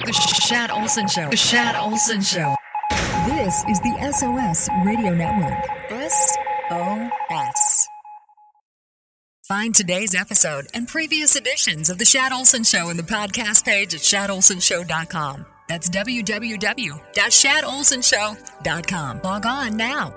The Shad Olson Show. The Shad Olson Show. This is the SOS Radio Network. SOS. Find today's episode and previous editions of The Shad Olson Show in the podcast page at shadolsonshow.com. That's www.shadolsonshow.com. Log on now.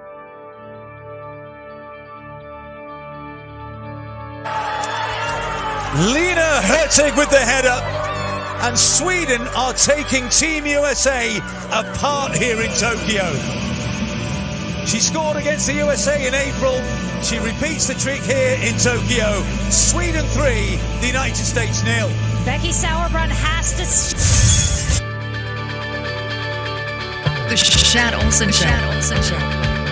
Lena Hurtig with the header, and Sweden are taking Team USA apart here in Tokyo. She scored against the USA in April. She repeats the trick here in Tokyo. Sweden 3, the United States 0. Becky Sauerbrunn has to... The Shad Olson Show. Shad Olson Show.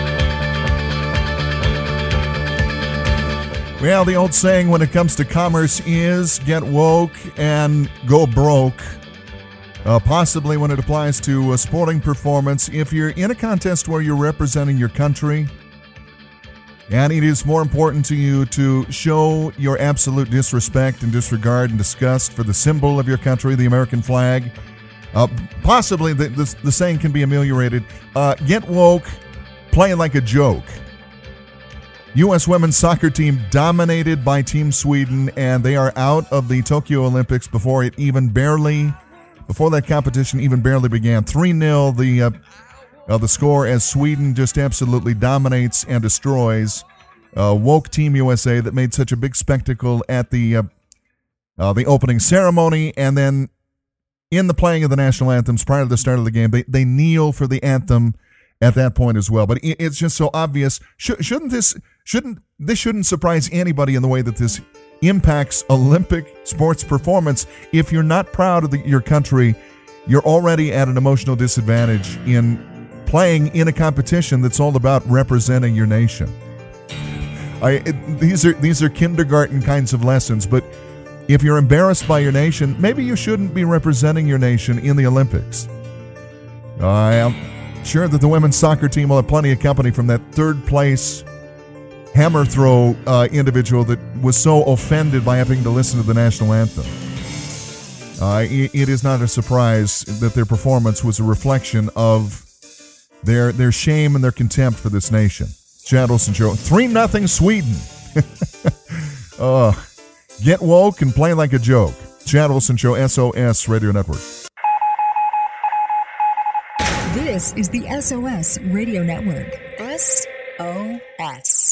Well, the old saying when it comes to commerce is get woke and go broke. Possibly when it applies to a sporting performance. If you're in a contest where you're representing your country, and it is more important to you to show your absolute disrespect and disregard and disgust for the symbol of your country, the American flag, possibly the saying can be ameliorated. Get woke, play like a joke. U.S. women's soccer team dominated by Team Sweden, and they are out of the Tokyo Olympics before that competition even barely began. 3-0 the score as Sweden just absolutely dominates and destroys woke Team USA that made such a big spectacle at the opening ceremony, and then in the playing of the national anthems prior to the start of the game, they kneel for the anthem at that point as well. But it's just so obvious. Shouldn't surprise anybody in the way that this impacts Olympic sports performance. If you're not proud of your country, you're already at an emotional disadvantage in playing in a competition that's all about representing your nation. These are kindergarten kinds of lessons, but if you're embarrassed by your nation, maybe you shouldn't be representing your nation in the Olympics. I am sure that the women's soccer team will have plenty of company from that third place hammer throw individual that was so offended by having to listen to the national anthem. It is not a surprise that their performance was a reflection of their shame and their contempt for this nation. Shad Olson Show, 3-0 Sweden. Get woke and play like a joke. Shad Olson Show, SOS Radio Network. This is the SOS Radio Network. SOS.